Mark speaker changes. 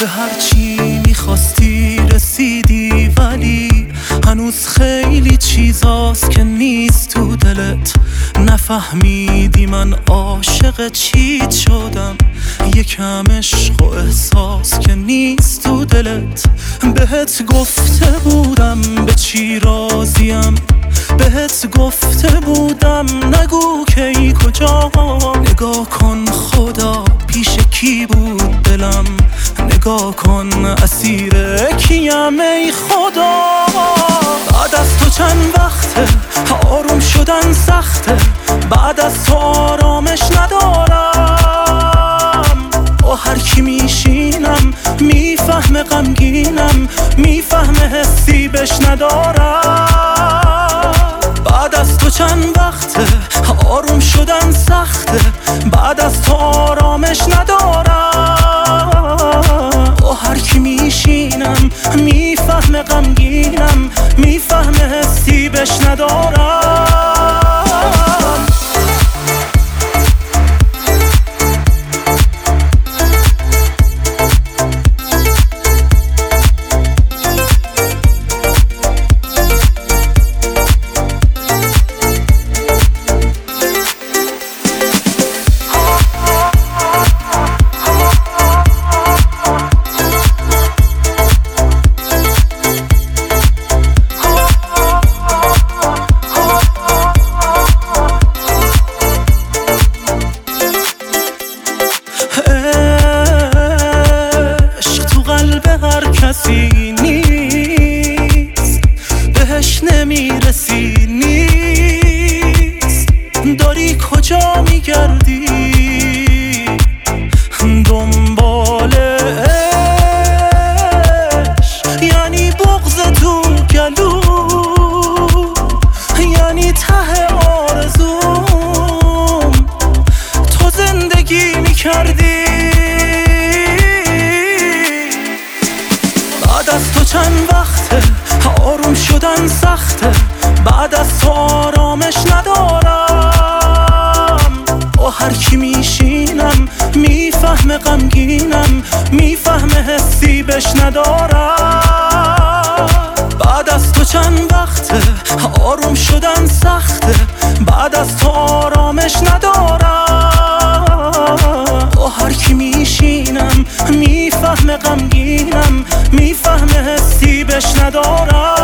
Speaker 1: به هرچی میخواستی رسیدی، ولی هنوز خیلی چیزاست که نیست تو دلت. نفهمیدی من عاشق چیت شدم، یکم عشق و احساس که نیست تو دلت. بهت گفته بودم به چی راضیم، بهت گفته بودم نگو کی کجا. نگاه کن خدا پیش کی بود دلم، نگاه کن اسیر کیم ای خدا. بعد از تو چند وقته آروم شدن سخته، بعد از تو آرامش ندارم. با هر کی میشینم میفهمه غمگینم، میفهمه حسی بش ندارم. بعد از تو چند وقته آروم شدن سخته، بعد از تو آرامش ندارم. با هر کی میشینم میفهمه غمگینم، میفهمه حسی بش ندارم. عشق تو قلب هر کسی نیست، بهش نمیرسی نیست. داری کجا میگردی دنبال عشق؟ یعنی بغض تو گلو، یعنی ته آرزوم تو زندگی میکردی. بعد از تو چند وقته آروم شدن سخته، بعد از تو آرامش ندارم. با هر کی میشینم میفهمه غمگینم، میفهمه حسی بش ندارم. بعد از تو چند وقته آروم شدن سخته، بعد از تو آرامش ندارم. با هر کی میشینم میفهمه غمگینم، میفهمه حسی بش ندارم.